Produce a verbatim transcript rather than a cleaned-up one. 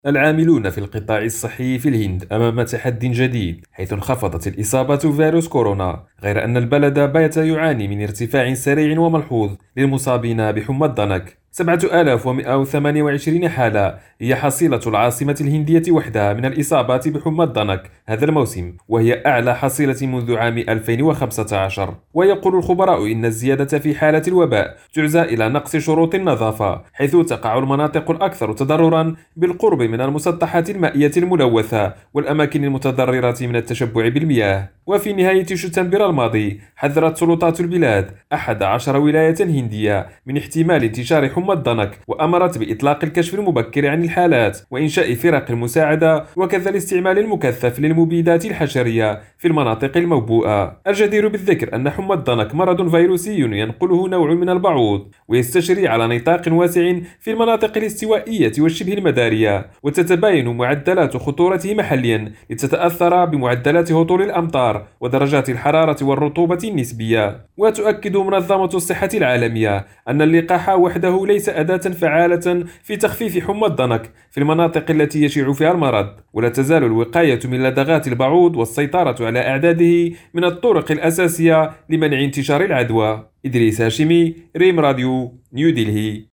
العاملون في القطاع الصحي في الهند أمام تحدي جديد حيث انخفضت الإصابة فيروس كورونا، غير أن البلد بات يعاني من ارتفاع سريع وملحوظ للمصابين بحمى الضنك. سبعة آلاف ومئة وثمانية وعشرين حالة هي حصيلة العاصمة الهندية وحدها من الإصابات بحمى الضنك هذا الموسم، وهي أعلى حصيلة منذ عام ألفين وخمسة عشر. ويقول الخبراء إن الزيادة في حالة الوباء تعزى إلى نقص شروط النظافة، حيث تقع المناطق الأكثر تضررا بالقرب من المسطحات المائية الملوثة والأماكن المتضررة من التشبع بالمياه. وفي نهاية شتنبر الماضي حذرت سلطات البلاد أحد عشر ولاية هندية من احتمال انتشار حمى الضنك، وأمرت بإطلاق الكشف المبكر عن الحالات وإنشاء فرق المساعدة وكذا الاستعمال المكثف للمبيدات الحشرية في المناطق الموبوءة. الجدير بالذكر أن حمى الضنك مرض فيروسي ينقله نوع من البعوض ويستشري على نطاق واسع في المناطق الاستوائية والشبه المدارية، وتتباين معدلات خطورته محليا لتتأثر بمعدلات هطول الأمطار ودرجات الحرارة والرطوبة النسبية. وتؤكد منظمة الصحة العالمية أن اللقاح وحده ليس أداة فعالة في تخفيف حمى الضنك في المناطق التي يشيع فيها المرض، ولا تزال الوقاية من لدغات البعوض والسيطرة على أعداده من الطرق الأساسية لمنع انتشار العدوى. إدريس هاشمي، ريم راديو، نيو دلهي.